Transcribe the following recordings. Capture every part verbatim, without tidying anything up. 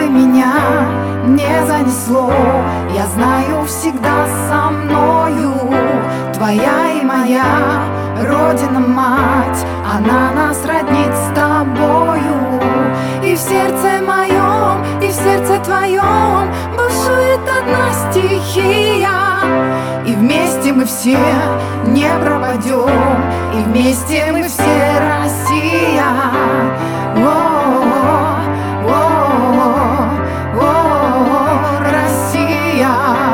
меня не занесло, я знаю, всегда со мною. Твоя и моя Родина-мать, она нас роднит с тобою. И в сердце моем, и в сердце твоем бушует одна стихия. И вместе мы все не пропадем, и вместе мы все Россия. О, о, о, Россия.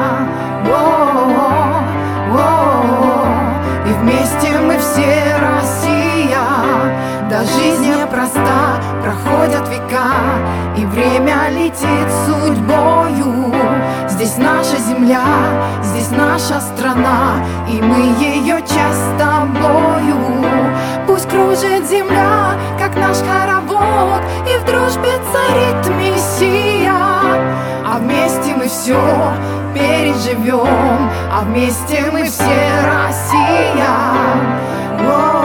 О, о, и вместе мы все Россия. Да жизнь непроста, проходят века, и время летит судьбою. Здесь наша земля, здесь наша страна, и мы ее часть с тобою. Пусть кружит земля, как наш хоровод, и в дружбе царит Мессия. А вместе мы все переживем, а вместе мы все Россия. О,